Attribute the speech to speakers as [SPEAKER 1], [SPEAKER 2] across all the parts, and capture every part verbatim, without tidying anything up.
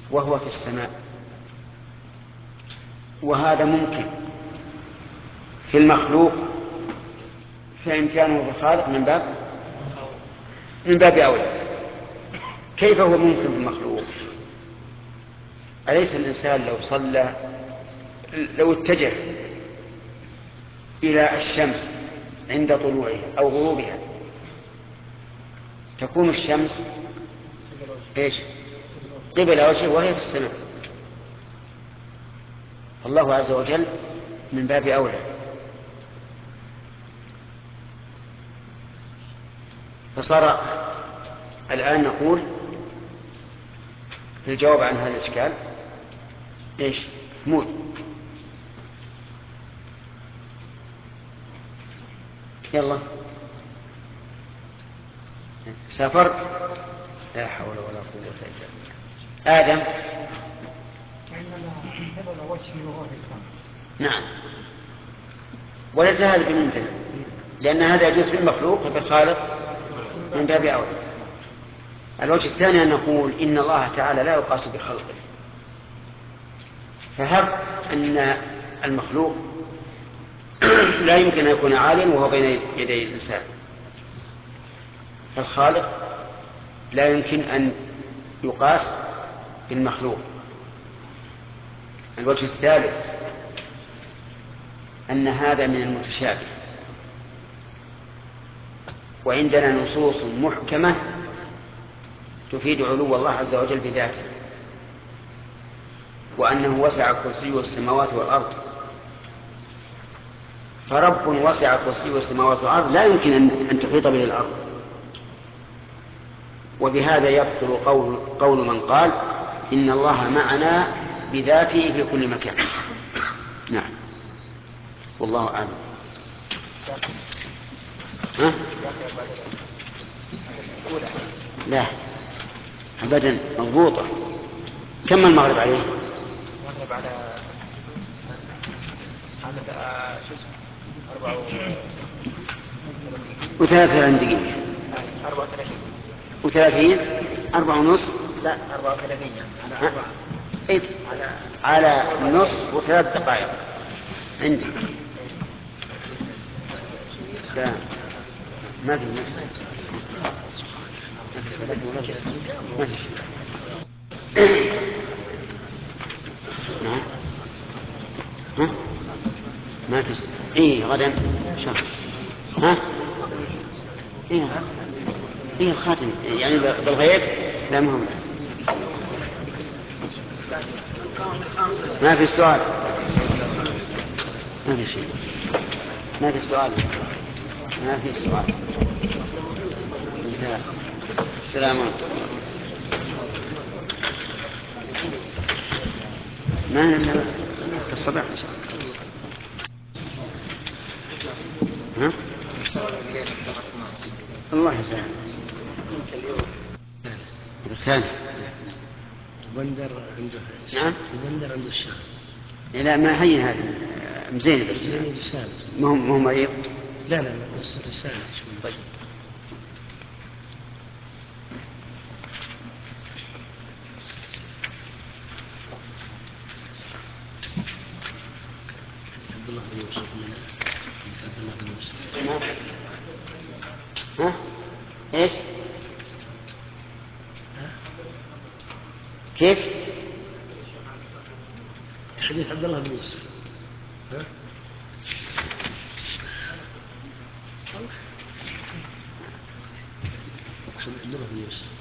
[SPEAKER 1] وهو في السماء، وهذا ممكن في المخلوق، فإمكانه بالخالق من باب من باب أولى. كيف هو ممكن في المخلوق؟ أليس الإنسان لو صلى، لو اتجه إلى الشمس عند طلوعها أو غروبها، تكون الشمس إيش؟ قبل وجهه وهي في السماء. الله عز وجل من باب أولى. فصار الآن نقول في الجواب عن هذا الإشكال إيش؟ مول يلا سافرت، لا حول ولا قوة إلا بالله. آدم نعم، وليس هذا بممتنع، لأن هذا يجوز في المخلوق وفي الخالق من باب أولى. الوجه الثاني أن نقول إن الله تعالى لا يقاس بخلقه، فهب أن المخلوق لا يمكن أن يكون عاليا وهو بين يدي الإنسان، فالخالق لا يمكن أن يقاس بالمخلوق. الوجه الثالث أن هذا من المتشابه، وعندنا نصوص محكمة تفيد علو الله عز وجل بذاته، وأنه وسع كرسيه السماوات والأرض. فرب وسع كرسيه السماوات والأرض لا يمكن أن تحيط به الأرض. وبهذا يبطل قول, قول من قال إن الله معنا بذاته في كل مكان. نعم، والله أعلم. ها؟ لا أبدا، مضبوطة. كم المغرب عليه؟
[SPEAKER 2] المغرب على على شو اسمه أربعة
[SPEAKER 1] وثلاثين دقيقة.
[SPEAKER 2] أربعة وثلاثين
[SPEAKER 1] وثلاثين أربعة ونص.
[SPEAKER 2] لا أربعة وثلاثين يعني على أربعة.
[SPEAKER 1] إيه؟ على على نصف وثلاث دقائق عندي. سلام. ما في ما في شيء. نعم. ها؟ ما في شيء. إيه غدا شهر. ها؟ إيه إيه الخاتم يعني بالغيب؟ لا مهم. ما في سؤال. ما في شيء. ما في سؤال. ما في سؤال. انتهى. السلام عليكم. ما نمنا الصباح إن شاء الله. ها؟ الله يسلمك. رسالة.
[SPEAKER 3] بندر عنده.
[SPEAKER 1] نعم.
[SPEAKER 3] بندر عنده الشهر.
[SPEAKER 1] لا ما هي هذه مزينة بس.
[SPEAKER 3] يعني رسالة.
[SPEAKER 1] ما هو ما هو مريض.
[SPEAKER 3] لا لا لا بس رسالة.
[SPEAKER 1] طيب.
[SPEAKER 3] عبد الله بن يوسف من عبد الله بن يوسف.
[SPEAKER 1] ها؟ ايش؟
[SPEAKER 3] ها؟
[SPEAKER 1] كيف؟
[SPEAKER 3] حديث عبد الله بن يوسف. ها؟ عبد الله بن يوسف.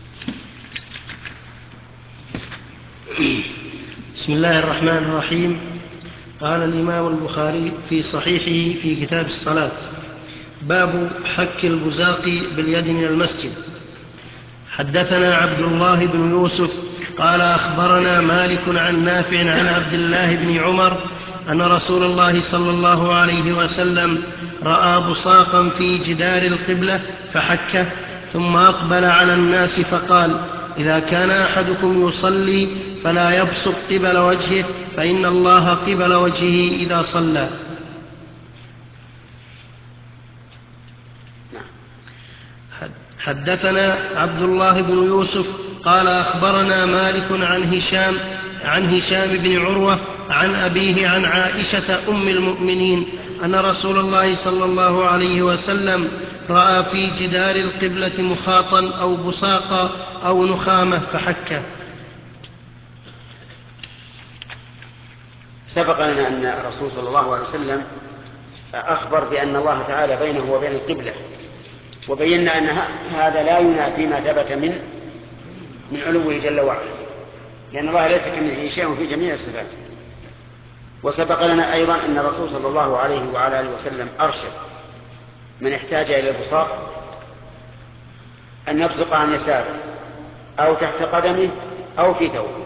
[SPEAKER 3] بسم الله الرحمن الرحيم. قال الإمام البخاري في صحيحه في كتاب الصلاة: باب حك البزاق باليد من المسجد. حدثنا عبد الله بن يوسف قال أخبرنا مالك عن نافع عن عبد الله بن عمر أن رسول الله صلى الله عليه وسلم رأى بصاقا في جدار القبلة فحكه، ثم أقبل على الناس فقال: إذا كان أحدكم يصلي فلا يبصق قبل وجهه، فإن الله قبل وجهه إذا صلى. حدثنا عبد الله بن يوسف قال أخبرنا مالك عن هشام عن هشام بن عروة عن أبيه عن عائشة أم المؤمنين أن رسول الله صلى الله عليه وسلم رأى في جدار القبلة مخاطا أو بصاقا أو نخامة فحكه.
[SPEAKER 1] سبق لنا أن الرسول صلى الله عليه وسلم أخبر بأن الله تعالى بينه وبين القبلة، وبينا أن هذا لا ينافي ما ثبت من من علوه جل وعلا، لأن الله ليس كمثله شيء في جميع الصفات. وسبق لنا أيضا أن الرسول صلى الله عليه وعلى آله وسلم أرشد من احتاج إلى البصاق أن يبصق عن يساره أو تحت قدمه أو في ثوبه،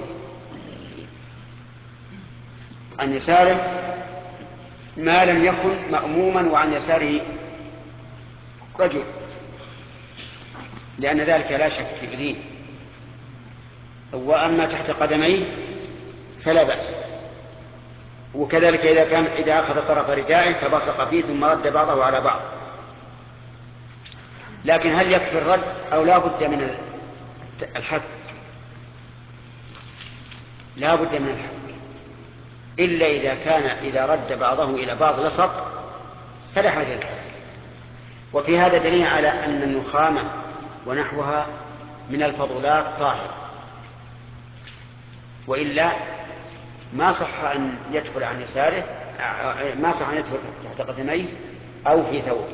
[SPEAKER 1] عن يساره ما لم يكن مأموما وعن يساره رجل، لأن ذلك لا شك في دين. وأما تحت قدميه فلا بأس، وكذلك إذا كان إذا أخذ طرف ردائه فبصق فيه ثم رد بعضه على بعض. لكن هل يكفي الرد أو لا بد من الحك؟ لا بد من الحك، إلا إذا كان إذا رد بعضه إلى بعض لصق فلا حاجة للحك. وفي هذا دليل على أن النخامة ونحوها من الفضلات طاهرة، وإلا ما صح أن يدخل عن يساره، ما صح أن يدخل تحت قدميه أو في ثوبه.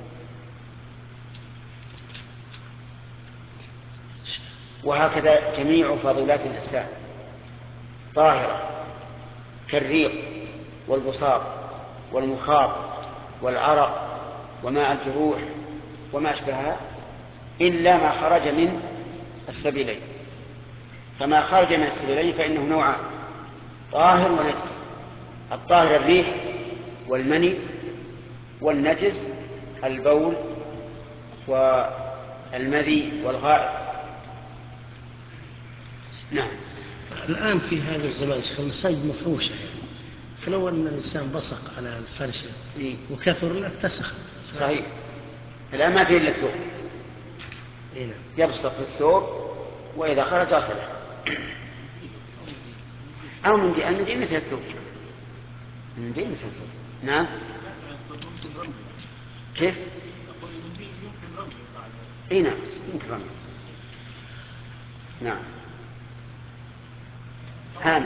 [SPEAKER 1] وهكذا جميع فضلات الإنسان طاهرة، كالريق والبصاق والمخاط والعرق وماء الجروح وما أشبهها، إلا ما خرج من السبيلين. فما خرج من السبيلين فإنه نوعان: طاهر ونجس. الطاهر الريح والمني، والنجس البول والمذي والغائط. نعم.
[SPEAKER 3] الآن في هذا الزمان المساجد مفروشة، فلو أن الإنسان بصق على الفرشة
[SPEAKER 1] إيه؟
[SPEAKER 3] وكثر لاتسخت.
[SPEAKER 1] صحيح. الآن ما فيه إلا الثوب،
[SPEAKER 3] إيه؟
[SPEAKER 1] يبصق في الثوب وإذا خرج أصله، أو من دي من دي مثل الثوب، من دي مثل الثوب. نعم. كيف؟ إيه نعم يمكن رمي. نعم. حامل.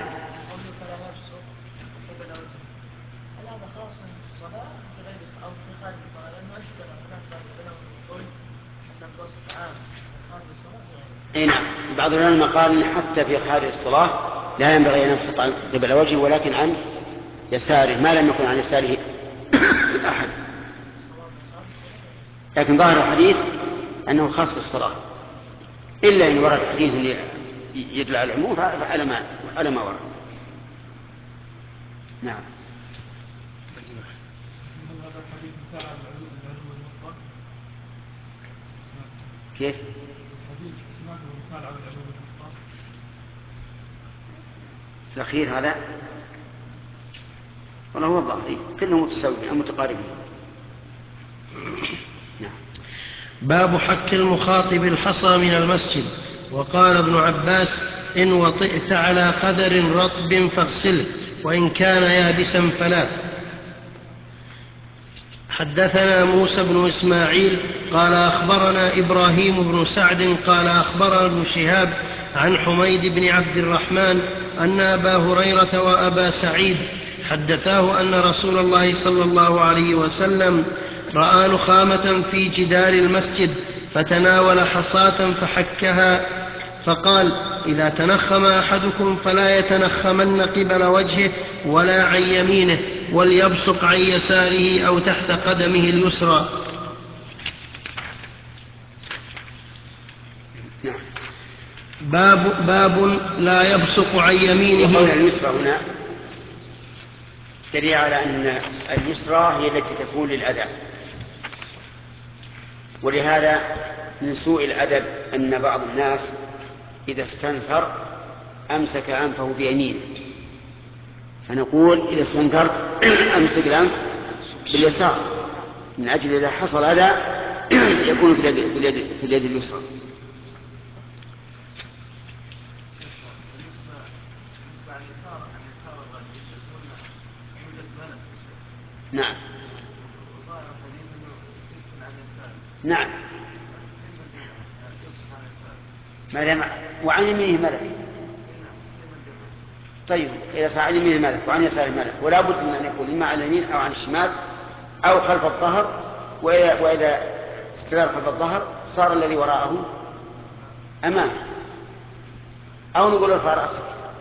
[SPEAKER 1] اي نعم. بعض العلماء قال حتى في خارج الصلاة لا ينبغي ان يبصق قبل وجهه ولكن عن يساره ما لم يكن عن يساره احد. لكن ظاهر الحديث انه خاص بالصلاة، الا ان ورد حديث يدل على العموم فعلى ما على ما ورد. نعم. كيف؟ الأخير هذا والله هو الظاهري كلهم متساويين متقاربين. نعم.
[SPEAKER 3] باب حك المخاطب الحصى من المسجد. وقال ابن عباس: إن وطئت على قدر رطب فاغسله، وإن كان يابسا فلا. حدثنا موسى بن إسماعيل قال أخبرنا إبراهيم بن سعد قال أخبرنا ابن شهاب عن حميد بن عبد الرحمن أن أبا هريرة وأبا سعيد حدثاه أن رسول الله صلى الله عليه وسلم رأى نخامة في جدار المسجد فتناول حصاة فحكها، فقال: إذا تنخم أحدكم فلا يتنخمن قبل وجهه ولا عن يمينه، وليبصق عن يساره أو تحت قدمه اليسرى. باب, باب لا يبصق عن يمينه.
[SPEAKER 1] وقول اليسرى هنا دليل على أن اليسرى هي التي تكون للأذى، ولهذا من سوء الأدب أن بعض الناس إذا استنثر أمسك أنفه بيمينه، فنقول إذا استنثرت أمسك الأنف باليسار، من أجل إذا حصل أذى يكون في اليد, في اليد, في اليد اليسرى. نعم نعم ما دام وعن يمينه ملك. طيب إذا صار عن يمينه ملك وعن يساره ملك ولا بد من أن يكون إما عن اليمين أو عن الشمال أو خلف الظهر، وإذا استدار خلف الظهر صار الذي وراءه أمامه، أو نقول ارفع رأسك.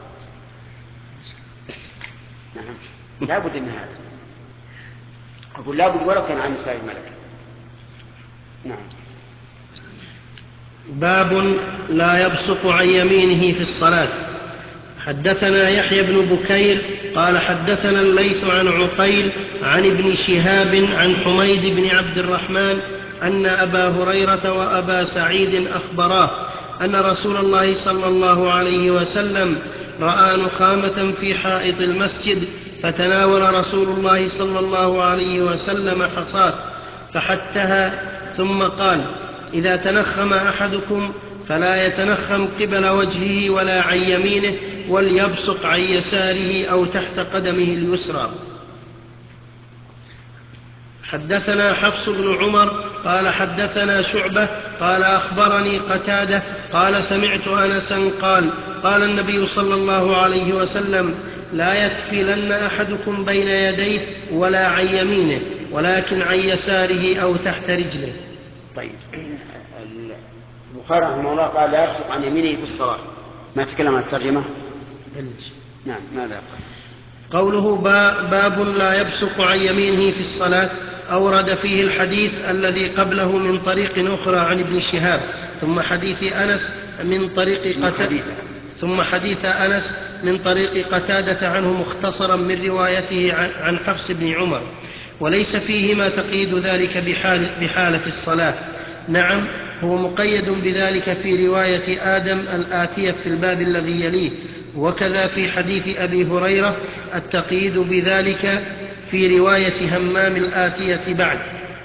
[SPEAKER 1] نعم لا بد من هذا، أقول لا بد ولو كان عن يسار الملك. نعم.
[SPEAKER 3] باب لا يبصق عن يمينه في الصلاة. حدثنا يحيى بن بكير قال حدثنا الليث عن عقيل عن ابن شهاب عن حميد بن عبد الرحمن أن أبا هريرة وأبا سعيد أخبراه أن رسول الله صلى الله عليه وسلم رأى نخامة في حائط المسجد، فتناول رسول الله صلى الله عليه وسلم حصاة فحتها ثم قال: إذا تنخم أحدكم فلا يتنخم قبل وجهه ولا عن يمينه، وليبصق عن يساره أو تحت قدمه اليسرى. حدثنا حفص بن عمر قال حدثنا شعبة قال أخبرني قتادة قال سمعت أنسا قال قال النبي صلى الله عليه وسلم: لا يتفلن أحدكم بين يديه ولا عن يمينه، ولكن عن يساره أو تحت رجله.
[SPEAKER 1] طيب البخاري رحمه الله قال لا يبصق عن يمينه في الصلاة، ما تكلم عن الترجمة؟ نعم ماذا قال؟
[SPEAKER 3] قوله باب لا يبصق عن يمينه في الصلاة أورد فيه الحديث الذي قبله من طريق أخرى عن ابن شهاب، ثم حديث أنس من طريق قتادة ثم حديث أنس من طريق قتادة عنه مختصرا من روايته عن حفص بن عمر، وليس فيهما تقييد ذلك بحالة, بحالة الصلاة. نعم هو مقيد بذلك في رواية آدم الآتية في الباب الذي يليه، وكذا في حديث أبي هريرة التقييد بذلك في رواية همام الآتية بعد.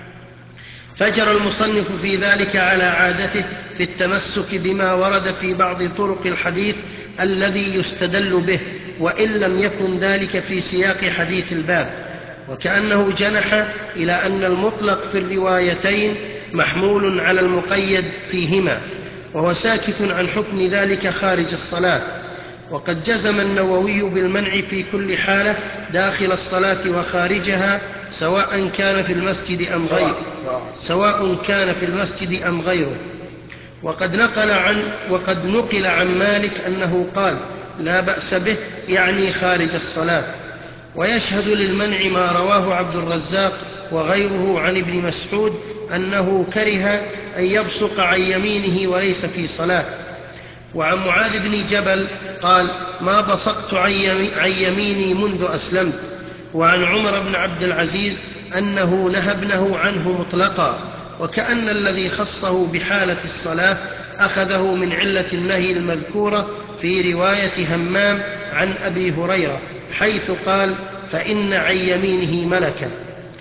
[SPEAKER 3] فجر المصنف في ذلك على عادته في التمسك بما ورد في بعض طرق الحديث الذي يستدل به، وإن لم يكن ذلك في سياق حديث الباب، وكأنه جنح إلى أن المطلق في الروايتين محمول على المقيد فيهما، وهو ساكت عن حكم ذلك خارج الصلاة. وقد جزم النووي بالمنع في كل حالة داخل الصلاة وخارجها، سواء كان في المسجد أم غيره سواء كان في المسجد أم غيره. وقد نقل عن وقد نقل عن مالك أنه قال: لا بأس به، يعني خارج الصلاة. ويشهد للمنع ما رواه عبد الرزاق وغيره عن ابن مسعود أنه كره أن يبصق عن يمينه وليس في صلاة. وعن معاذ بن جبل قال: ما بصقت عن يميني منذ أسلمت. وعن عمر بن عبد العزيز أنه نهى ابنه عنه مطلقا، وكأن الذي خصه بحالة الصلاة أخذه من علة النهي المذكورة في رواية همام عن أبي هريرة، حيث قال: فإن عن يمينه ملكا.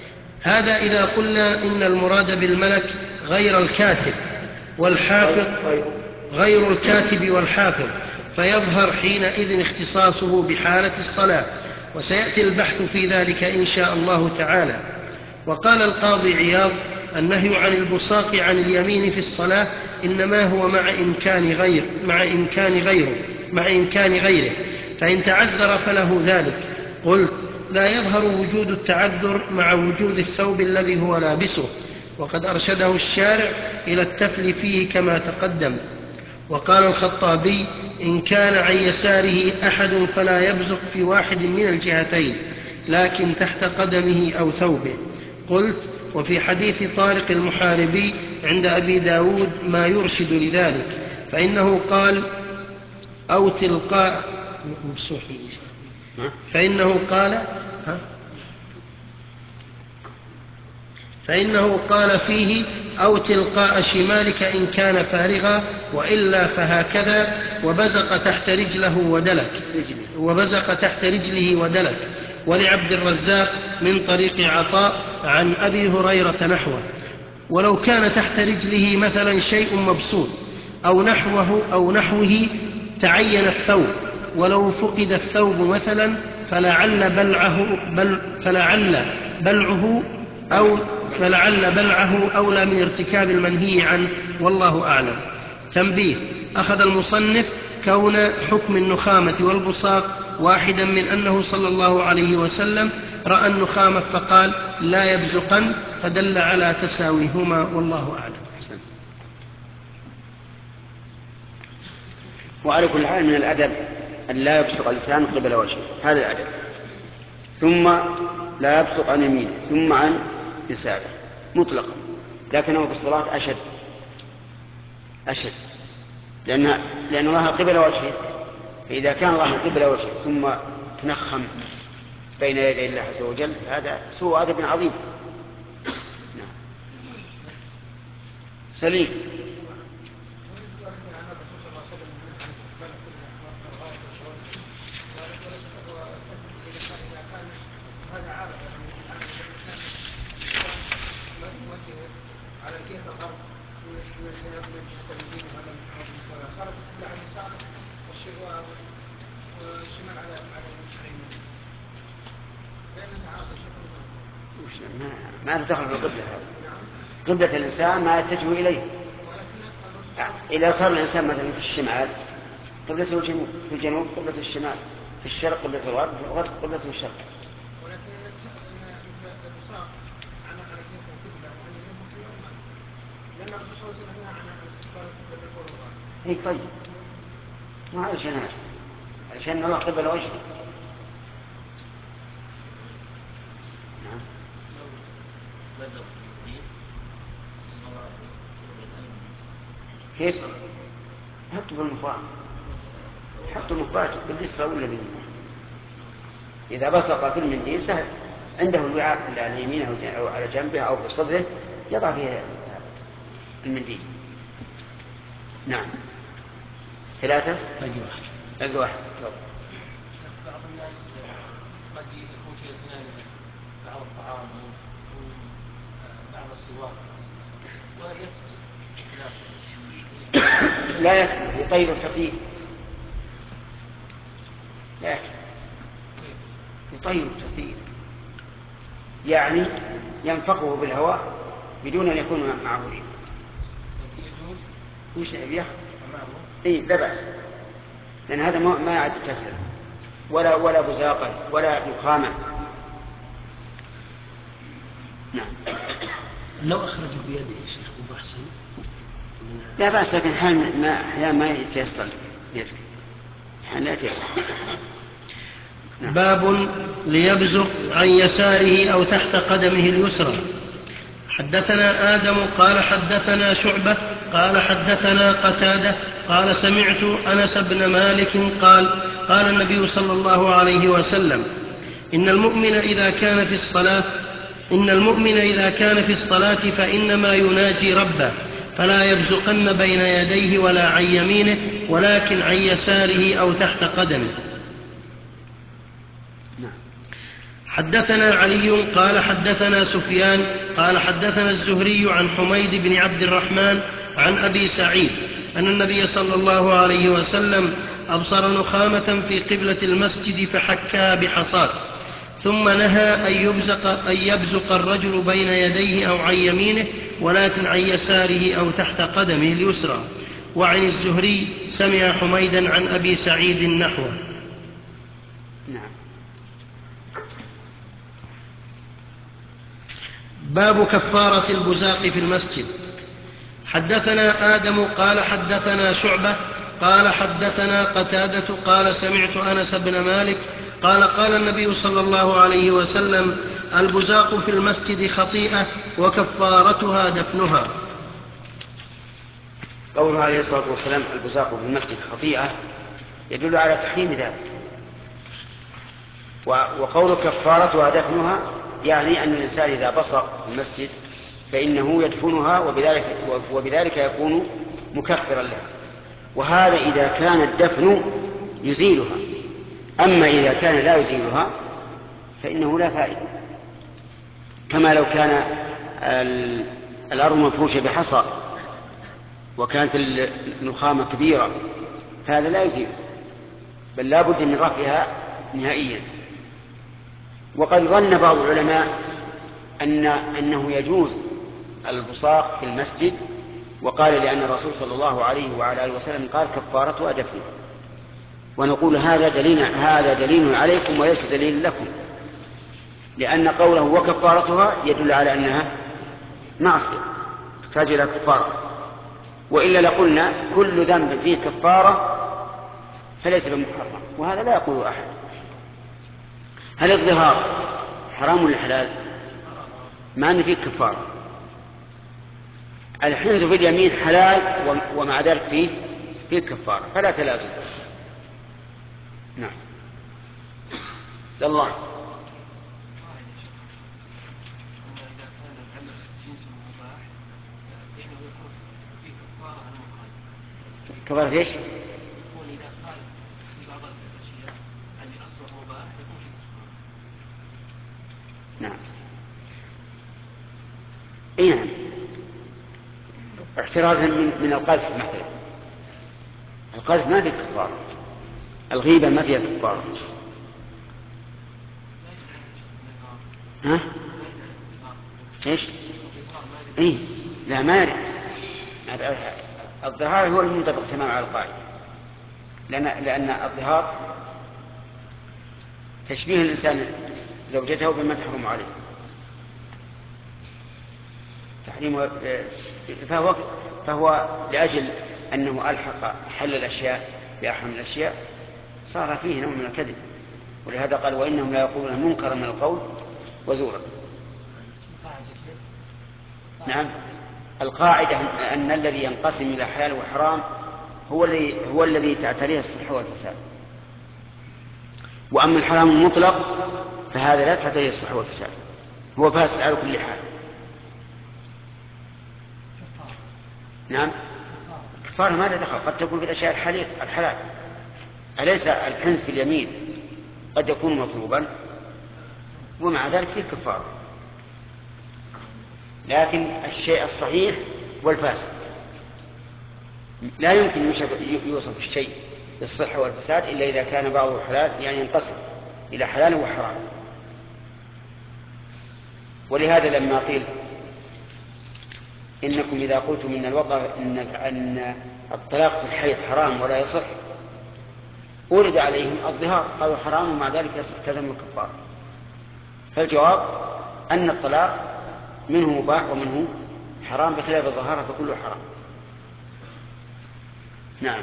[SPEAKER 3] هذا إذا قلنا إن المراد بالملك غير الكاتب والحافظ غير الكاتب والحافظ، فيظهر حينئذ اختصاصه بحالة الصلاة، وسيأتي البحث في ذلك إن شاء الله تعالى. وقال القاضي عياض: النهي عن البصاق عن اليمين في الصلاة إنما هو مع إمكان غير مع إمكان غيره مع إمكان غيره فإن تعذر فله ذلك. قلت: لا يظهر وجود التعذر مع وجود الثوب الذي هو لابسه، وقد أرشده الشارع إلى التفل فيه كما تقدم. وقال الخطابي: إن كان عن يساره أحد فلا يبزق في واحد من الجهتين، لكن تحت قدمه أو ثوبه. قلت: وفي حديث طارق المحاربي عند أبي داود ما يرشد لذلك، فإنه قال: أو تلقاء فإنه قال ها فإنه قال فيه: أو تلقاء شمالك إن كان فارغا، وإلا فهكذا، وبزق تحت رجله ودلك وبزق تحت رجله ودلك. ولعبد الرزاق من طريق عطاء عن أبي هريرة نحوه. ولو كان تحت رجله مثلا شيء مبسوط أو نحوه أو نحوه تعين الثوب، ولو فقد الثوب مثلا فلعل بلعه, بل فلعل بلعه أو فلعل بلعه أولى من ارتكاب المنهي عنه، والله أعلم. تنبيه: أخذ المصنف كون حكم النخامة والبصاق واحدا من أنه صلى الله عليه وسلم رأى النخامة فقال لا يبزقن، فدل على تساويهما، والله أعلم.
[SPEAKER 1] وعلى كل حال من الأدب أن لا يبصق الإنسان قبل وجهه، هذا الأدب. ثم لا يبصق عن يمينه ثم عن يساره مطلقا، لكنه في الصلاة أشد أشد لأن, لأن الله قبل وجهه، فإذا كان الله قبل وجهه ثم تنخم بين يدي الله عز وجل هذا سوء أدب عظيم. نعم. سليم. ما له دخل بالقبلة، هذا قبلة الإنسان ما يتجه إليه. إذا صار الإنسان مثلا في الشمال قبلته الجنوب، في الجنوب قبلته الشمال، في الشرق قبلته الغرب، في الغرب قبلته الشرق. اي طيب، ما علشان هذا، علشان الله قبل وجهه. نعم. كيف؟ حطوا بالمخبار، حطوا المخبار باليسرى ولا باليمين. إذا بصق في المنديل سهل، عنده الوعاء على يمينه أو على جنبه أو في صدره يضع فيه المنديل. نعم. ثلاثة.
[SPEAKER 3] باقي واحد.
[SPEAKER 1] باقي واحد.
[SPEAKER 4] بعض الناس قد يكون في أثناء بعض الطعام أو بعض السواق ولا يثبت
[SPEAKER 1] لا يثبت، يطير الفقير، لا يثبت، يطير الفقير يعني ينفقه بالهواء بدون أن يكون معه ريح. يجوز يأخذ إيه لا بأس، لأن هذا ما يعد تفل ولا ولا بزاقا ولا نخامة. نعم.
[SPEAKER 3] لو أخرج بيده يا شيخ أبو أحسن
[SPEAKER 1] لا بأس، لكن أحيانا ما أحيانا ما يتيسر يدك، أحيانا لا يتيسر. نعم.
[SPEAKER 3] باب ليبزق عن يساره أو تحت قدمه اليسرى. حدثنا آدم قال حدثنا شعبة قال حدثنا قتادة قال سمعت أنس بن مالك قال قال النبي صلى الله عليه وسلم إن المؤمن إذا كان في الصلاة إن المؤمن إذا كان في الصلاة فإنما يناجي ربه، فلا يبزقن بين يديه ولا عن يمينه ولكن عن يساره أو تحت قدمه. حدثنا علي قال حدثنا سفيان قال حدثنا الزهري عن حميد بن عبد الرحمن عن أبي سعيد أن النبي صلى الله عليه وسلم أبصر نخامة في قبلة المسجد فحكها بحصاة، ثم نهى أن يبزق, أن يبزق الرجل بين يديه أو عن يمينه ولكن عن يساره أو تحت قدمه اليسرى. وعن الزهري سمع حميدا عن أبي سعيد نحوه.
[SPEAKER 1] نعم.
[SPEAKER 3] باب كفارة البزاق في المسجد. حدثنا آدم قال حدثنا شعبة قال حدثنا قتادة قال سمعت أنس بن مالك قال قال النبي صلى الله عليه وسلم البزاق في المسجد خطيئة وكفارتها دفنها.
[SPEAKER 1] قوله عليه الصلاة والسلام البزاق في المسجد خطيئة يدل على تحريم ذلك، وقول كفارتها دفنها يعني أن الإنسان إذا بصق في المسجد فإنه يدفنها وبذلك, وبذلك يكون مكفرا لها، وهذا إذا كان الدفن يزيلها. أما إذا كان لا يزيلها فإنه لا فائدة، كما لو كان الأرض مفروشة بحصى وكانت النخامة كبيرة، هذا لا يزيل بل لا بد من رفعها نهائيا. وقد ظن بعض العلماء أن أنه يجوز البصاق في المسجد، وقال لأن الرسول صلى الله عليه وعلى آله وسلم قال كفارتها دفنها، ونقول هذا دليل هذا دليل عليكم وليس دليل لكم، لأن قوله وكفارتها يدل على أنها معصية تحتاج إلى كفارة، وإلا لقلنا كل ذنب فيه كفارة فليس بمحرم، وهذا لا يقول أحد. هل الظهار حرام ولا حلال؟ مع أن فيه كفارة. الحنث في اليمين حلال ومع ذلك فيه فيه كفارة، فلا تلازم. نعم الله. كفارة ايش؟
[SPEAKER 4] يكون إذا قال في بعض الأشياء اللي أصله مباح يكون في كفارة.
[SPEAKER 1] نعم. اي نعم. احترازا من من القذف مثلا. القذف ما فيه كفارة، الغيبة ما فيها كفارة. ها؟ ايش؟ اي لا ما يرد. الظهار هو المنطبق تماما على القاعدة، لأن لأن الظهار تشبيه الإنسان زوجته بما تحرم عليه تحريم، فهو فهو لأجل أنه ألحق حل الأشياء بأحرم الأشياء صار فيه نوع من الكذب، ولهذا قال وإنهم لا يقولون منكرا من القول وزورا. نعم. القاعدة أن الذي ينقسم إلى حلال وحرام هو الذي هو الذي تعتريه الصحة والفساد، وأما الحرام المطلق فهذا لا تعتريه الصحة والفساد، هو فاسد على كل حال. نعم. كفارة ما لا دخل، قد تكون في الأشياء الحلال. أليس الحنث في اليمين قد يكون مطلوبا ومع ذلك فيه كفارة، لكن الشيء الصحيح والفاسد لا يمكن يوصف الشيء بالصحة والفساد إلا إذا كان بعضه حلال، يعني ينقسم إلى حلال وحرام. ولهذا لما قيل إنكم إذا قلتم إن الوضع إن, أن الطلاق في الحيض حرام ولا يصح أورد عليهم الظهار، قالوا حرام ومع ذلك تلزم الكفارة. فالجواب أن الطلاق منه مباح ومنه حرام بخلاف الظهارة فكله حرام. نعم.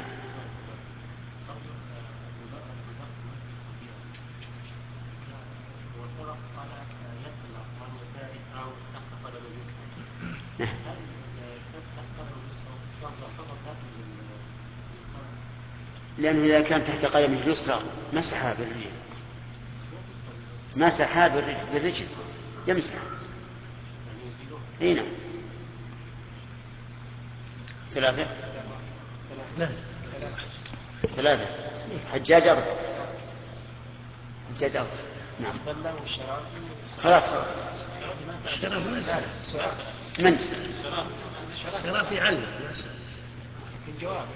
[SPEAKER 1] لأنه إذا كان تحت قدمه اليسرى مسحها بالرجل، مسحها بالرجل يمسح. هنا ثلاثة ثلاثة حجاج أربع حجاج أربع. نعم. خلاص خلاص
[SPEAKER 3] الشرف مسألة
[SPEAKER 1] من
[SPEAKER 3] الشرف يعلم
[SPEAKER 2] الجواب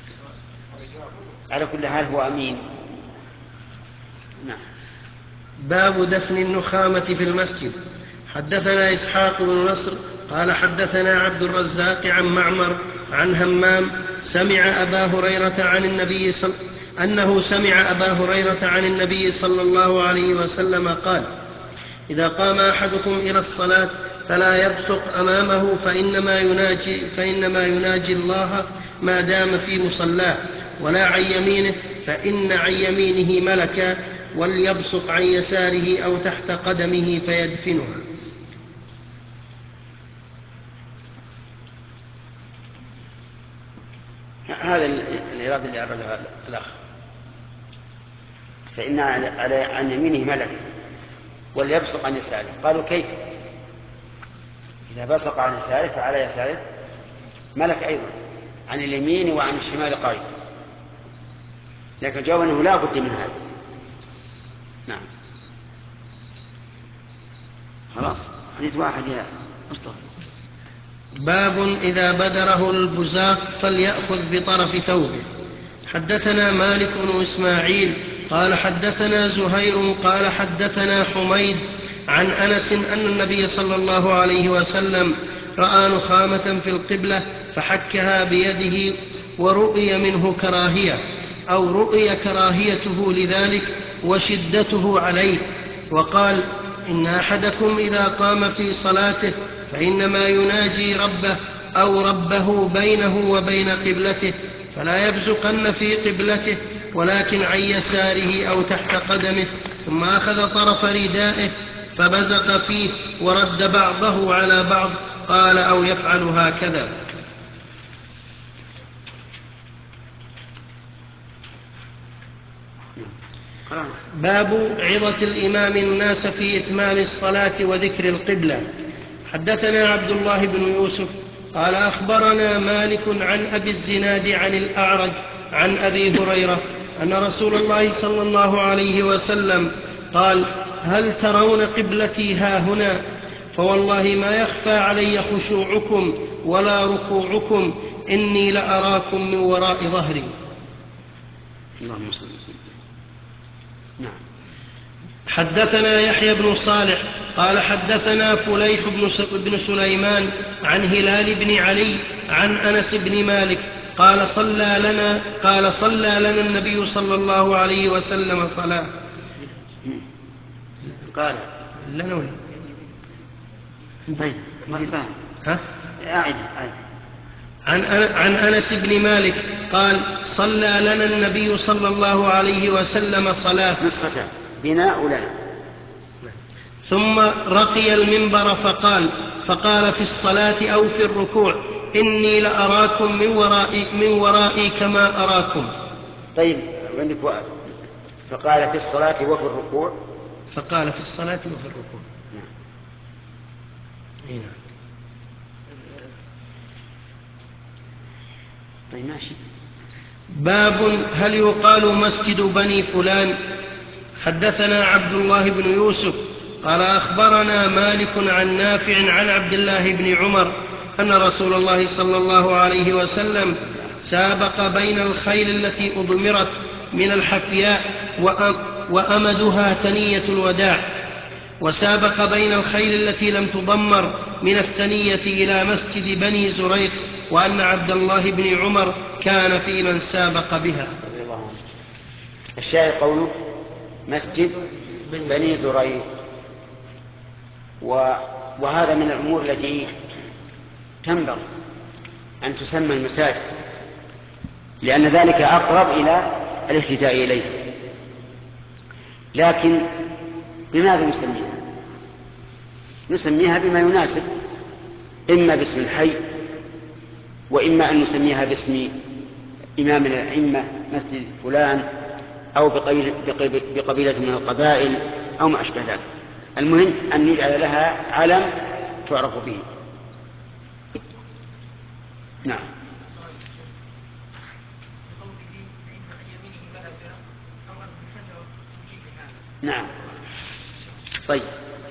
[SPEAKER 1] على كل حال هو أمين. نعم.
[SPEAKER 3] باب دفن النخامة في المسجد. حدثنا إسحاق بن نصر قال حدثنا عبد الرزاق عن معمر عن همام سمع أبا هريرة عن النبي صل... أنه سمع أبا هريرة عن النبي صلى الله عليه وسلم قال إذا قام أحدكم إلى الصلاة فلا يبصق أمامه فإنما يناجي, فإنما يناجي الله ما دام في مصلاه، ولا عن يمينه فإن عن يمينه ملكا، وليبصق عن يساره أو تحت قدمه فيدفنها.
[SPEAKER 1] هذا الإرادة اللي أرادها الأخ، فإن عن يمينه ملك وليبصق عن يساره. قالوا كيف؟ إذا بصق عن يساره فعلى يساره ملك أيضا، عن اليمين وعن الشمال قائد، لكن جواب أنه لا بد من هذا. نعم. خلاص حديث واحد يا مصطفى.
[SPEAKER 3] باب إذا بدره البزاق فليأخذ بطرف ثوبه. حدثنا مالك بن إسماعيل قال حدثنا زهير قال حدثنا حميد عن أنس أن النبي صلى الله عليه وسلم رأى نخامة في القبلة فحكها بيده ورؤي منه كراهية أو رؤي كراهيته لذلك وشدته عليه، وقال: إن أحدكم إذا قام في صلاته فإنما يناجي ربه أو ربه بينه وبين قبلته، فلا يبزقن في قبلته ولكن عن يساره أو تحت قدمه، ثم أخذ طرف ردائه فبزق فيه ورد بعضه على بعض، قال: أو يفعل هكذا. باب عظة الإمام الناس في إتمام الصلاة وذكر القبلة. حدثنا عبد الله بن يوسف قال أخبرنا مالك عن أبي الزناد عن الأعرج عن أبي هريرة أن رسول الله صلى الله عليه وسلم قال: هل ترون قبلتي هاهنا؟ فوالله ما يخفى علي خشوعكم ولا ركوعكم، إني لأراكم من وراء ظهري.
[SPEAKER 1] اللهم صل وسلم. نعم.
[SPEAKER 3] حدثنا يحيى بن صالح قال حدثنا فليح بن سليمان عن هلال بن علي عن أنس بن مالك قال صلى لنا قال صلى لنا النبي صلى الله عليه وسلم صلاة.
[SPEAKER 1] قال
[SPEAKER 3] لنا ولا
[SPEAKER 1] طيب ما
[SPEAKER 3] ها
[SPEAKER 1] أعد أعد
[SPEAKER 3] عن عن أنس بن مالك قال صلى لنا النبي صلى الله عليه وسلم صلاة
[SPEAKER 1] نسختان بناء لنا.
[SPEAKER 3] ثم رقي المنبر فقال فقال في الصلاة أو في الركوع: إني لأراكم من ورائي, من ورائي كما أراكم.
[SPEAKER 1] طيب عندك وقت. فقال في الصلاة وفي الركوع.
[SPEAKER 3] فقال في الصلاة وفي الركوع.
[SPEAKER 1] نعم.
[SPEAKER 3] هنا.
[SPEAKER 1] طيب ماشي.
[SPEAKER 3] باب هل يقال مسجد بني فلان؟ حدثنا عبد الله بن يوسف قال أخبرنا مالك عن نافع عن عبد الله بن عمر أن رسول الله صلى الله عليه وسلم سابق بين الخيل التي أضمرت من الحفياء وأمدها ثنية الوداع، وسابق بين الخيل التي لم تضمر من الثنية إلى مسجد بني زريق، وأن عبد الله بن عمر كان في من سابق بها.
[SPEAKER 1] الشاهد قوله مسجد بني زريق، وهذا من الأمور التي تنبغي أن تسمى المساجد، لأن ذلك أقرب إلى الاهتداء إليه. لكن بماذا نسميها؟ نسميها بما يناسب، إما باسم الحي، وإما أن نسميها باسم إمام من الأئمة مسجد فلان، أو بقبيلة, بقبيلة من القبائل أو ما أشبه ذلك. المهم أن نجعل لها علم تعرف به. نعم. نعم. طيب.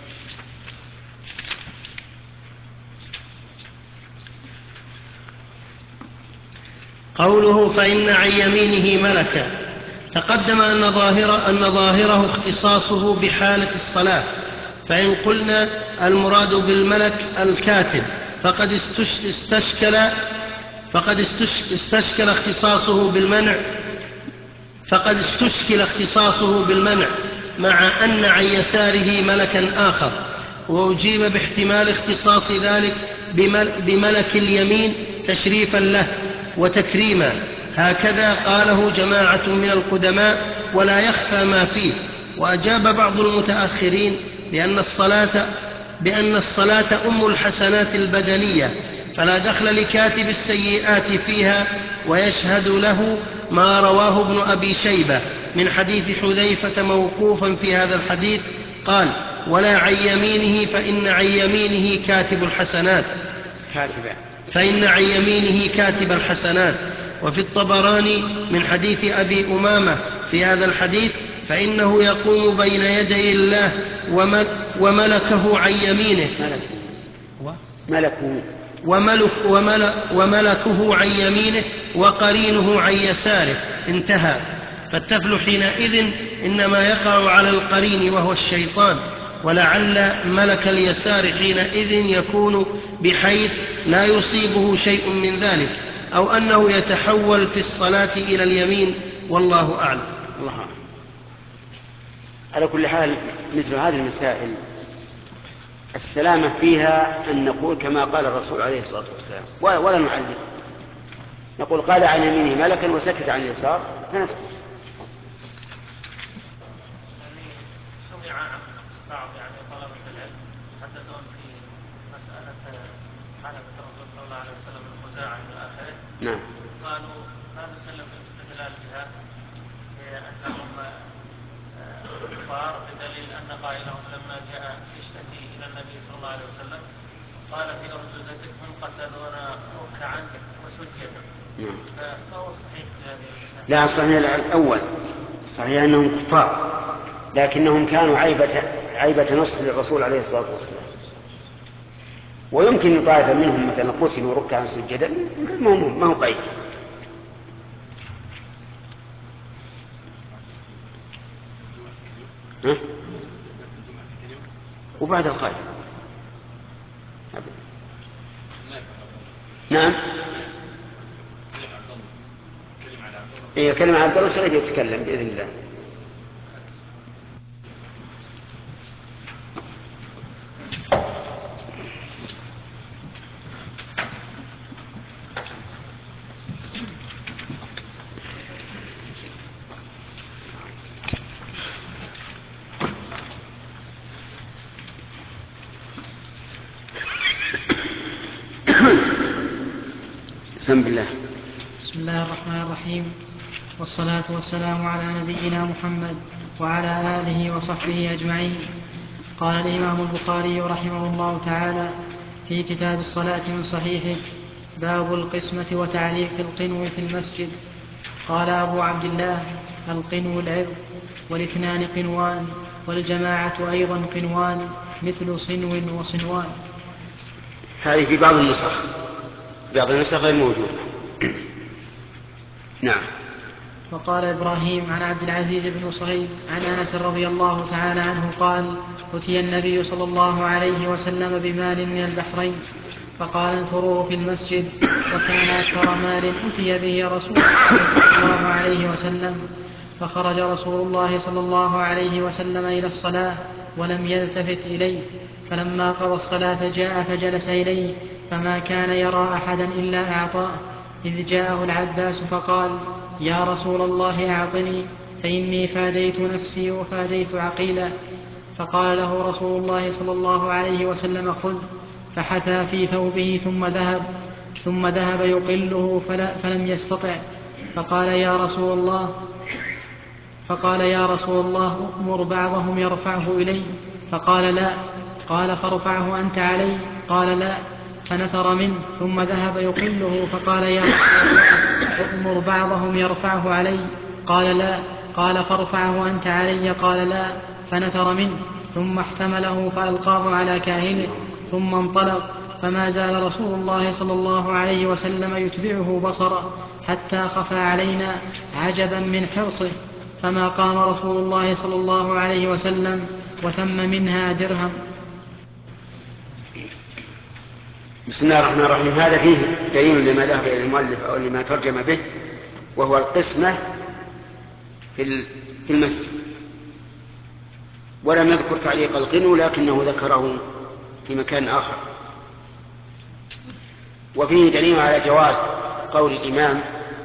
[SPEAKER 3] قوله فإن عن يمينه ملكا، تقدم أن ظاهر أن ظاهره اختصاصه بحالة الصلاة، فإن قلنا المراد بالملك الكاتب فقد استشكل فقد استشكل اختصاصه بالمنع فقد استشكل اختصاصه بالمنع مع أن عن يساره ملكا آخر، وأجيب باحتمال اختصاص ذلك بملك اليمين تشريفا له وتكريما، هكذا قاله جماعة من القدماء ولا يخفى ما فيه. وأجاب بعض المتأخرين بأن الصلاة بأن الصلاة أم الحسنات البدنية، فلا دخل لكاتب السيئات فيها، ويشهد له ما رواه ابن أبي شيبة من حديث حذيفة موقوفا في هذا الحديث قال: ولا عن يمينه فإن عن يمينه كاتب الحسنات
[SPEAKER 1] كاتبة
[SPEAKER 3] فإن عن يمينه كاتب الحسنات. وفي الطبراني من حديث أبي أمامة في هذا الحديث: فإنه يقوم بين يدي الله وملكه عن يمينه
[SPEAKER 1] ملكه
[SPEAKER 3] وملك وملك وملكه عن يمينه وقرينه عن يساره، انتهى. فالتفل حينئذ إنما يقع على القرين وهو الشيطان، ولعل ملك اليسار حينئذ يكون بحيث لا يصيبه شيء من ذلك، أو أنه يتحول في الصلاة إلى اليمين، والله أعلم.
[SPEAKER 1] الله أعلم. على كل حال مثل هذه المسائل السلامة فيها أن نقول كما قال الرسول عليه الصلاة والسلام ولا نعلم، نقول قال عن يمينه ملكا وسكت عن اليسار فنسكت.
[SPEAKER 4] سمع عن بعض يعني طلبة العلم حدثون في مسألة حلبة الرسول صلى الله عليه وسلم الخزاعة إلى آخره.
[SPEAKER 1] نعم.
[SPEAKER 4] قالوا لا نسلم الاستدلال بها لأنهم كفار، بدليل أن قائلهم لما جاء يشتكي إلى النبي صلى الله عليه وسلم قال في أرجوزتكم قتلونا ركعا وسجدا.
[SPEAKER 1] نعم.
[SPEAKER 4] فهو صحيح في هذه المسألة.
[SPEAKER 1] لا، صحيح الأول، صحيح أنهم كفار لكنهم كانوا عيبة, عيبة نصح للرسول عليه الصلاة والسلام. ويمكن طائفة منهم مثلا قتلوا ركعا سجدا ما هو بعيد. ها؟ وبعد القائل نعم. إيه كلمة عبد الله شريف يتكلم بإذن الله. بسم الله.
[SPEAKER 5] بسم الله الرحمن الرحيم، والصلاة والسلام على نبينا محمد وعلى آله وصحبه أجمعين. قال الإمام البخاري رحمه الله تعالى في كتاب الصلاة من صحيحه: باب القسمة وتعليق القنو في المسجد. قال أبو عبد الله: القنو العرض، والاثنان قنوان، والجماعة أيضا قنوان مثل صنو وصنوان.
[SPEAKER 1] هذه في بعض النسخ، بعض النسخ غير موجودة. نعم.
[SPEAKER 5] وقال إبراهيم عن عبد العزيز بن صهيب عن أنس رضي الله تعالى عنه قال: أتي النبي صلى الله عليه وسلم بمال من البحرين فقال: انثروه في المسجد. وكان أكثر مال أتي به رسول الله صلى الله عليه وسلم. فخرج رسول الله صلى الله عليه وسلم إلى الصلاة ولم يلتفت إليه، فلما قضى الصلاة جاء فجلس إليه، فما كان يرى أحدا إلا أعطاه، إذ جاءه العباس فقال: يا رسول الله أعطني، فإني فاديت نفسي وفاديت عقيلا. فقال له رسول الله صلى الله عليه وسلم: خذ. فحثى في ثوبه ثم ذهب ثم ذهب يقله فلم يستطع. فقال يا رسول الله فقال يا رسول الله أمر بعضهم يرفعه إلي. فقال لا. قال فارفعه أنت علي. قال لا. فنثر منه ثم ذهب يقله. فقال يا رسول الله أمر بعضهم يرفعه علي. قال لا. قال فارفعه أنت علي. قال لا. فنثر منه ثم احتمله فألقاه على كاهنه ثم انطلق. فما زال رسول الله صلى الله عليه وسلم يتبعه بصرا حتى خفى علينا عجبا من حرصه. فما قام رسول الله صلى الله عليه وسلم وثم منها درهم.
[SPEAKER 1] بسم الله الرحمن الرحيم. هذا فيه دليل لما ذهب إلى المؤلف أو لما ترجم به، وهو القسمة في المسجد. ولم يذكر تعليق القنو لكنه ذكره في مكان آخر. وفيه دليل على جواز قول الإمام: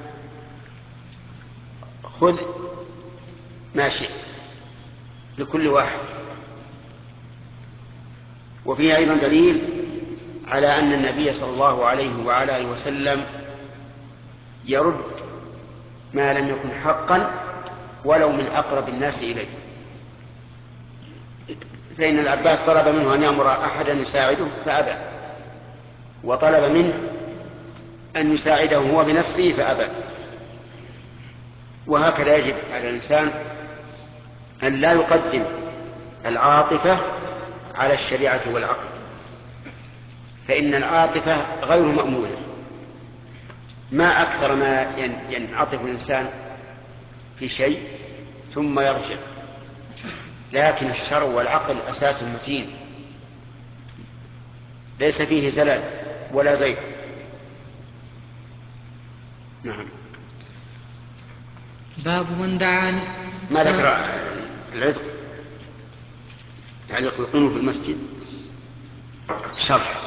[SPEAKER 1] خذ ما شئت لكل واحد. وفيه أيضا دليل على أن النبي صلى الله عليه وعلى آله وسلم يرد ما لم يكن حقا ولو من أقرب الناس إليه. فإن العباس طلب منه أن يأمر أحدا يساعده فأبى، وطلب منه أن يساعده هو بنفسه فأبى. وهكذا يجب على الإنسان أن لا يقدم العاطفة على الشريعة والعقل، فإن العاطفة غير مأمونة. ما أكثر ما ينعطف الإنسان في شيء ثم يرجع، لكن الشرع والعقل أساس متين ليس فيه زلل ولا زيغ. نعم.
[SPEAKER 5] باب من دعا.
[SPEAKER 1] ما ذكر العتق تعليق القنوت في المسجد شرح.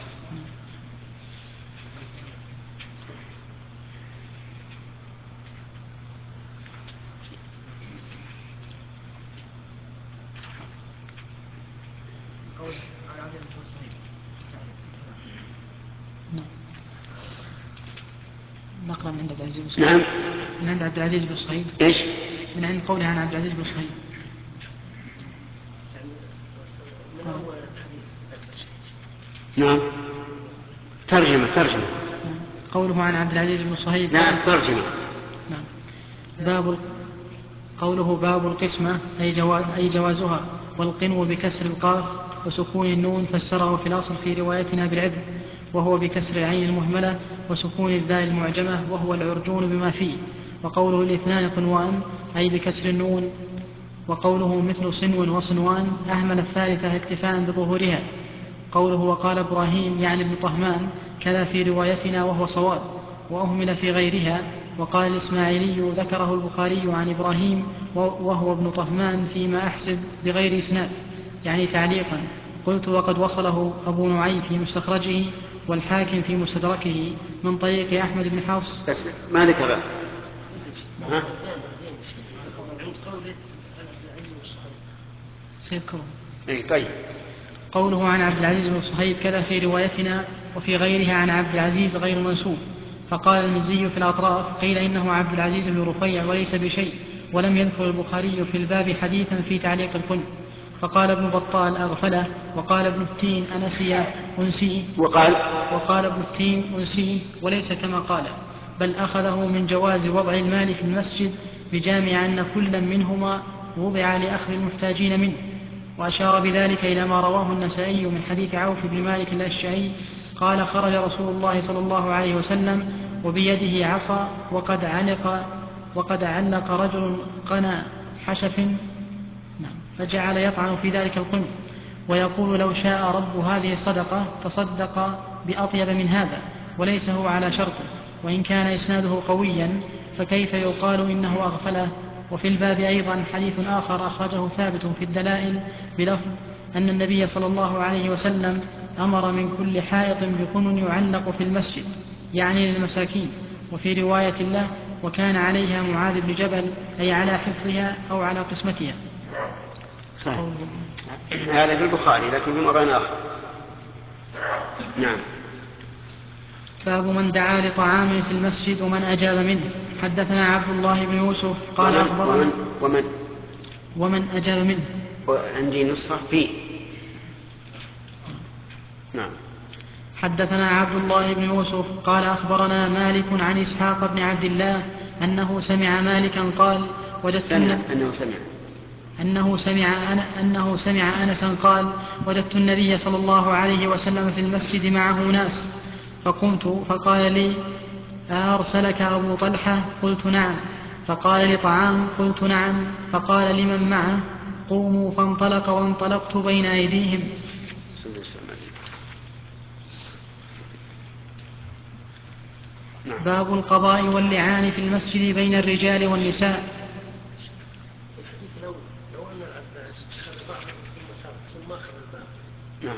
[SPEAKER 5] نقرأ من عند عبد العزيز بن صهيب.
[SPEAKER 1] نعم.
[SPEAKER 5] من عند عبد العزيز بن صهيب.
[SPEAKER 1] ايش؟
[SPEAKER 5] من عند قوله عن عبد العزيز بن صهيب.
[SPEAKER 1] نعم. ترجمة ترجمة.
[SPEAKER 5] قوله عن عبد العزيز بن صهيب.
[SPEAKER 1] نعم ترجمة.
[SPEAKER 5] نعم. باب قوله باب القسمة أي, جواز أي جوازها، والقنو بكسر القاف وسكون النون فسره في الأصل في روايتنا بالعذر، وهو بكسر العين المهملة وسكون الذال المعجمة، وهو العرجون بما فيه. وقوله الاثنان قنوان أي بكسر النون. وقوله مثل صنو وصنوان أهمل الثالثة اكتفاء بظهورها. قوله وقال إبراهيم يعني ابن طهمان كذا في روايتنا وهو صواب، وأهمل في غيرها. وقال الإسماعيلي ذكره البخاري عن إبراهيم وهو ابن طهمان فيما أحسب بغير إسناد، يعني تعليقا. قلت وقد وصله أبو نعيم في مستخرجه والحاكم في مستدركه من طريق أحمد بن حفص.
[SPEAKER 1] بس ما ذكر. ها؟
[SPEAKER 5] سيذكره.
[SPEAKER 1] اي طيب.
[SPEAKER 5] قوله عن عبد العزيز بن صهيب كذا في روايتنا وفي غيرها عن عبد العزيز غير منسوب. فقال المزي في الأطراف قيل إنه عبد العزيز بن رفيع وليس بشيء، ولم يذكر البخاري في الباب حديثا في تعليق الكل. فقال ابن بطال أغفله، وقال ابن التين أنسي أنسي
[SPEAKER 1] وقال
[SPEAKER 5] وقال ابن التين أنسي وليس كما قال، بل أخذه من جواز وضع المال في المسجد بجامع أن كل منهما وضع لأخذ المحتاجين منه. وأشار بذلك إلى ما رواه النسائي من حديث عوف بن مالك الأشعري قال خرج رسول الله صلى الله عليه وسلم وبيده عصا وقد علق وقد علق رجل قنا حشف فجعل يطعن في ذلك القنب ويقول لو شاء رب هذه الصدقة تصدق بأطيب من هذا، وليس هو على شرطه، وإن كان إسناده قويا فكيف يقال إنه أغفله. وفي الباب أيضا حديث آخر أخرجه ثابت في الدلائل بلفظ أن النبي صلى الله عليه وسلم أمر من كل حائط بقن يعلق في المسجد، يعني للمساكين. وفي رواية له وكان عليها معاذ بن جبل أي على حفظها أو على قسمتها.
[SPEAKER 1] صحيح. هذا في البخاري لكن في موضع آخر. نعم.
[SPEAKER 5] باب من دعا لطعام في المسجد ومن أجاب منه. حدثنا عبد الله بن يوسف قال
[SPEAKER 1] ومن
[SPEAKER 5] أخبرنا
[SPEAKER 1] ومن, ومن,
[SPEAKER 5] ومن أجاب منه.
[SPEAKER 1] عندي نصرة فيه. نعم.
[SPEAKER 5] حدثنا عبد الله بن يوسف قال أخبرنا مالك عن إسحاق بن عبد الله أنه سمع مالكا قال وجدت
[SPEAKER 1] سمع أنه سمع
[SPEAKER 5] أنه سمع, أنه سمع أنسا قال وجدت النبي صلى الله عليه وسلم في المسجد معه ناس فقمت فقال لي أرسلك أبو طلحة؟ قلت نعم. فقال لطعام؟ قلت نعم. فقال لمن معه؟ قوموا. فانطلق وانطلقت بين أيديهم. باب القضاء واللعان في المسجد بين الرجال والنساء.
[SPEAKER 1] نعم.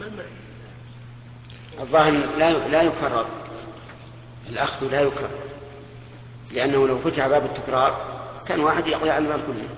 [SPEAKER 1] الظاهر لا لا يكرر الأخذ، لا يكرر، لأنه لو فتح باب التكرار كان واحد يقضي على الباب كله.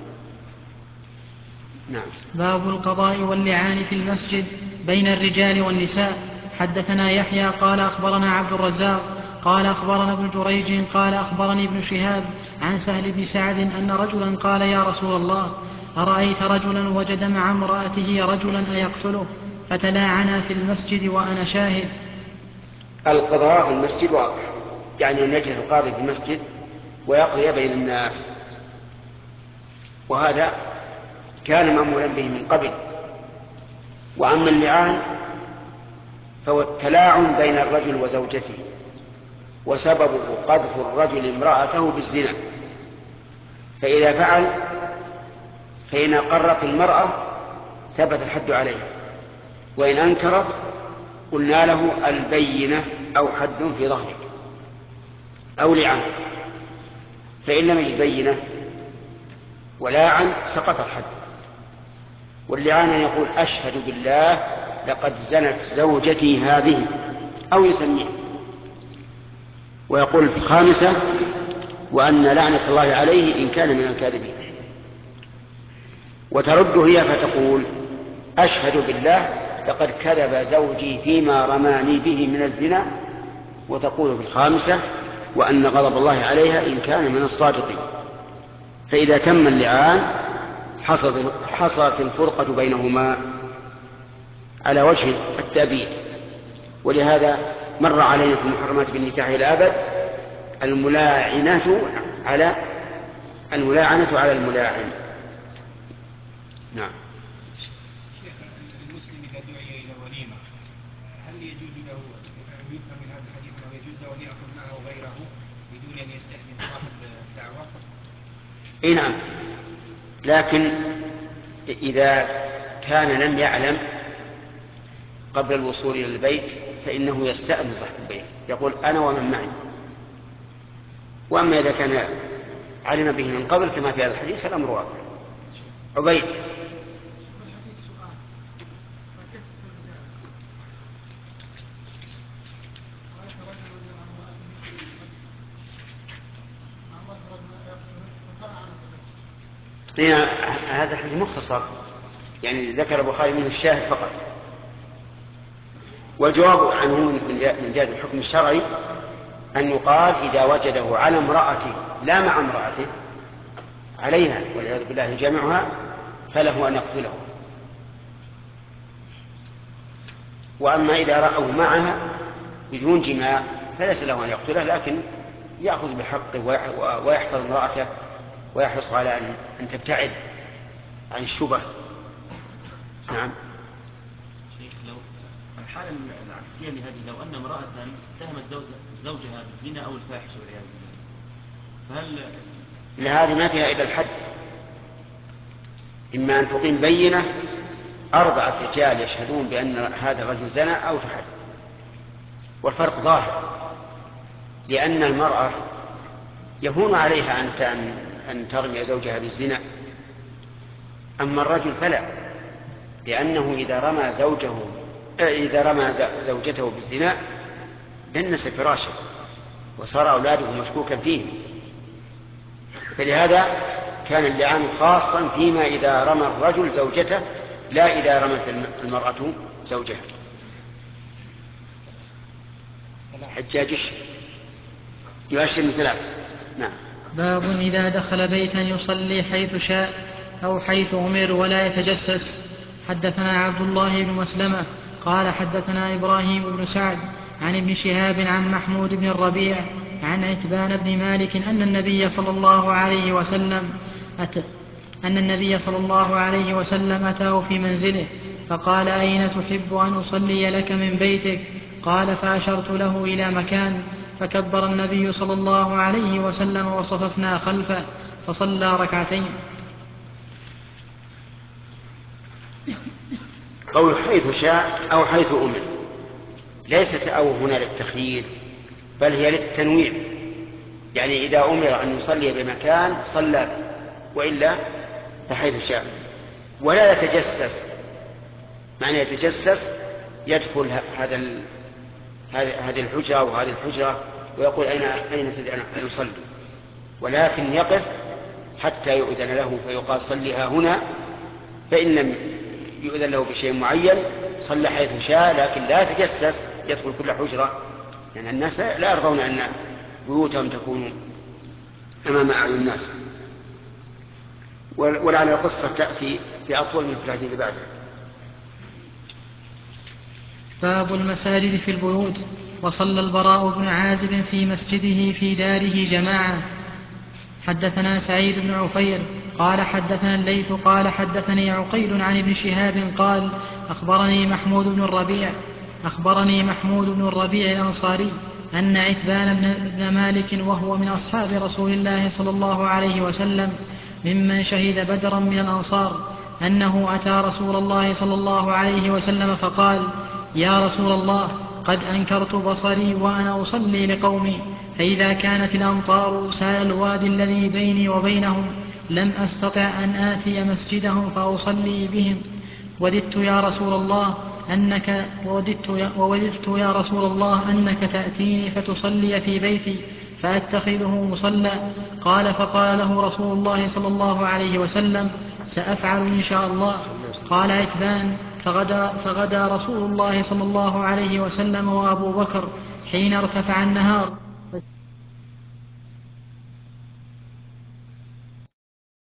[SPEAKER 1] نعم.
[SPEAKER 5] باب القضاء واللعان في المسجد بين الرجال والنساء. حدثنا يحيى قال أخبرنا عبد الرزاق قال أخبرنا ابن جريج قال أخبرني ابن شهاب عن سهل بن سعد أن رجلا قال يا رسول الله أرأيت رجلا وجد مع امرأته رجلا أيقتله؟ فتلاعنا في المسجد وأنا شاهد.
[SPEAKER 1] القضاء في المسجد واضح، يعني أن يجلس القاضي في المسجد ويقضي بين الناس، وهذا كان مأمولا به من قبل. وأما اللعان فهو التلاعن بين الرجل وزوجته، وسببه قذف الرجل امرأته بالزنا، فإذا فعل فإن أقرت المرأة ثبت الحد عليها، وإن أنكرت قلنا له البينة أو حد في ظهرك أو لعن. فإن لم يجد بينة ولاعن سقط الحد. واللعان أن يقول أشهد بالله لقد زنت زوجتي هذه أو يسميها، ويقول في الخامسة وأن لعنة الله عليه إن كان من الكاذبين. وترد هي فتقول أشهد بالله لقد كذب زوجي فيما رماني به من الزنا، وتقول في الخامسة وأن غضب الله عليها إن كان من الصادقين. فإذا تم اللعان حصلت الفرقة بينهما على وجه التأبيد. ولهذا مر علينا في المحرمات بالنكاح إلى الأبد الملاعنة على الملاعنة على الملاعن. نعم.
[SPEAKER 2] شيخ، المسلم إذا دعي إلى وليمة هل يجوز له يفهم من هذا الحديث أنه يجوز له أن يأخذ معه غيره بدون أن يستأذن صاحب الدعوة؟
[SPEAKER 1] إيه نعم، لكن إذا كان لم يعلم قبل الوصول إلى البيت فإنه يستأذن صاحب البيت يقول أنا ومن معي. وأما إذا كان علم به من قبل كما في هذا الحديث فالأمر واضح. عبيد. هذا الحديث مختصر، يعني ذكر البخاري منه الشاهد فقط. والجواب عنه من جهة الحكم الشرعي أن يقال إذا وجده على امرأته لا مع امرأته عليها والعياذ بالله يجامعها فله أن يقتله. وأما إذا رأوا معها بدون جماع فليس له أن يقتله، لكن يأخذ بحقه ويحفظ امرأته ويحرص على أن تبتعد عن الشبه. نعم.
[SPEAKER 6] شيخ، لو الحالة العكسية لهذه، لو أن امرأة اتهمت زوجها بالزنا أو الفاحشة والعياذ بالله، فهل
[SPEAKER 1] لهذه ما فيها إلا الحد، إما أن تقيم بينة أربعة رجال يشهدون بأن هذا الرجل زنى أو تحد. والفرق ظاهر، لأن المرأة يهون عليها أن أن ترمي زوجها بالزنا، أما الرجل فلا، لأنه إذا رمى زوجه إذا رمى زوجته بالزنا دنس فراشه وصار أولاده مشكوكا فيهم. فلهذا كان اللعان خاصا فيما إذا رمى الرجل زوجته لا إذا رمت المرأة زوجها. حجاج يؤشر من ثلاث. نعم.
[SPEAKER 5] باب إذا دخل بيتا يصلي حيث شاء أو حيث أمر ولا يتجسس. حدثنا عبد الله بن مسلمة قال حدثنا إبراهيم بن سعد عن ابن شهاب عن محمود بن الربيع عن عتبان بن مالك أن النبي صلى الله عليه وسلم أتى أن النبي صلى الله عليه وسلم أتاه في منزله فقال أين تحب أن أصلي لك من بيتك؟ قال فأشرت له إلى مكان، فكبر النبي صلى الله عليه وسلم وصففنا خلفه فصلى ركعتين.
[SPEAKER 1] قول حيث شاء أو حيث أمر ليست أو هنا للتخيير بل هي للتنويع، يعني إذا أمر أن يصلي بمكان صلى، وإلا فحيث شاء. ولا يتجسس، معنى يتجسس يدخل هذا هذه الحجرة وهذه الحجرة ويقول أين أين تريد أن أصلي، ولكن يقف حتى يؤذن له فيقال صليها هنا، فإن لم يؤذن له بشيء معين صلى حيث شاء، لكن لا يتجسس يدخل كل حجرة، لأن يعني الناس لا يرضون أن بيوتهم تكون أمام أعين الناس. ولعل القصة تأتي في أطول من الحديث اللي بعده.
[SPEAKER 5] باب المساجد في البيوت. وصلى البراء بن عازب في مسجده في داره جماعة. حدثنا سعيد بن عفير قال حدثنا الليث قال حدثني عقيل عن ابن شهاب قال أخبرني محمود بن الربيع أخبرني محمود بن الربيع الأنصاري أن عتبان بن مالك وهو من أصحاب رسول الله صلى الله عليه وسلم ممن شهد بدرا من الأنصار أنه أتى رسول الله صلى الله عليه وسلم فقال: يا رسول الله، قد أنكرت بصري وأنا أصلي لقومي، فإذا كانت الأمطار سال الوادي الذي بيني وبينهم لم أستطع أن آتي مسجدهم فأصلي بهم. وددت يا رسول الله أنك ووددت يا, ووددت يا رسول الله أنك تأتيني فتصلي في بيتي فأتخذه مصلى. قال فقال له رسول الله صلى الله عليه وسلم: سأفعل إن شاء الله. قال عتبان: فغدا, فغدا رسول الله صلى الله عليه وسلم وأبو بكر حين ارتفع النهار